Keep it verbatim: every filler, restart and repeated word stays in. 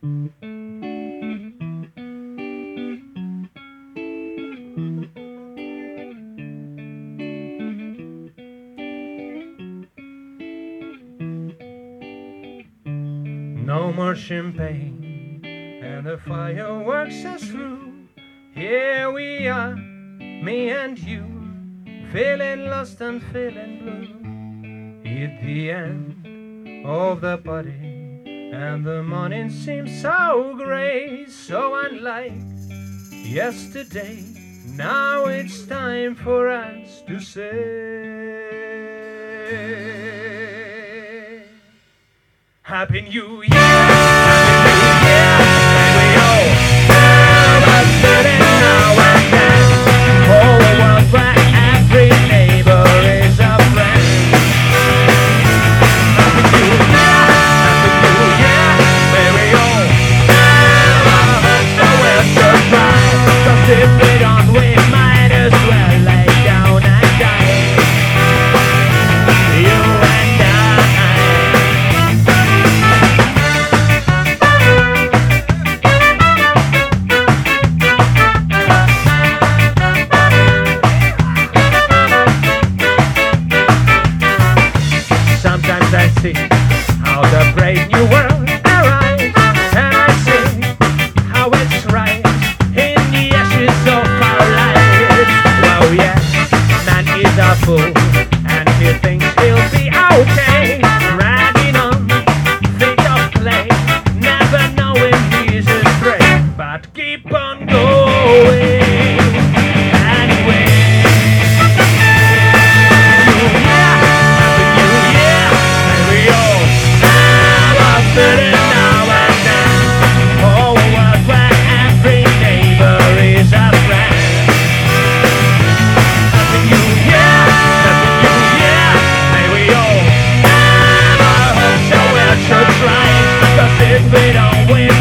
No more champagne and the fireworks are through. Here we are, me and you, feeling lost and feeling blue. It's the end of the party and the morning seems so grey, so unlike yesterday. Now it's time for us to say Happy New Year, Happy New Year, we all have a sitting now and then. Whole world where every neighbor is a friend. Happy New Year, Happy New Year, may we all have our hopes so we'll survive. 'Cause if we don't, we might as well lay down and die. You and I. Sometimes I see how the brave new world arrives, and I see how it's right in the ashes of our lives. Well, yes, man is a fool, and he thinks he'll be okay, riding on feet of clay, never knowing he's astray, but keep on going anyway. Sitting now and then, oh, a world where every neighbor is a friend. Happy New Year, Happy New Year, may we all have our hopes so we'll should try. 'Cause if we don't, we